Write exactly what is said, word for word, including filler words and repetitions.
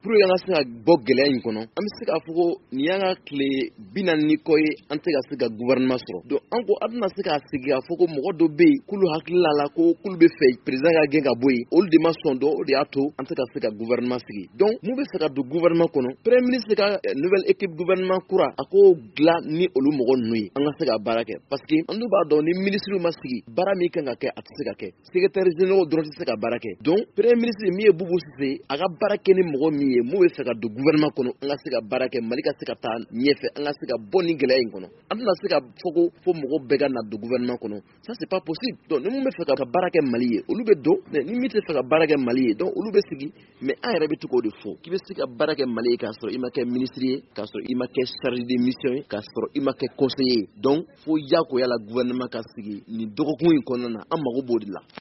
pour que an ka se ka bɔ gɛlɛya in kɔnɔ an bɛ se k'a fɔ ko nin y'an ka tile bi naani ni kɔ ye an tɛ ka se ka gouvernement sɔrɔ donc an ko an tɛna se k'a sigi k'a fɔ ko mɔgɔ dɔ bɛ yen k'olu hakili la ko k'olu bɛ fɛ président ka gɛn ka bɔ yen olu de ma sɔn dɔn o de y'a to an tɛ ka se ka gouvernement sigi donc mun bɛ fɛ ka don gouvernement kɔnɔ premier ministre ka nouvelle équipe gouvernement kura a ko dilan ni olu mɔgɔ ninnu ye an ka se ka baara kɛ parce que an dun b'a dɔn ni ministre ma sigi baara min kan ka kɛ a tɛ se ka kɛ secrétaire général dɔrɔn tɛ se ka baara kɛ donc premier ministre min ye Boubou Cissé a ka baara kɛ ni mɔgɔ min ye mun bɛ fɛ ka don gouvernement kɔnɔ an ka se ka baara kɛ Mali ka se ka taa ɲɛfɛ an ka se ka bɔ ni gɛlɛya in kɔnɔ an tɛna se ka fɔ ko fo mɔgɔ bɛɛ ka na don gouvernement kɔnɔ ça c'est pas possible donc ni mun bɛ fɛ ka baara kɛ Mali ye olu bɛ don mais ni min tɛ fɛ ka baara kɛ Mali ye donc olu bɛ sigi mais an yɛrɛ bɛ to k'o de fɔ k'i bɛ se ka baara kɛ Mali ye k'a sɔrɔ i ma kɛ ministre ye k'a sɔrɔ i ma kɛ chargé de mission ye k'a sɔrɔ i ma kɛ conseiller ye donc fo diyagoya la gouvernement ka sigi nin dɔgɔkun in kɔnɔna na an mago b'o de la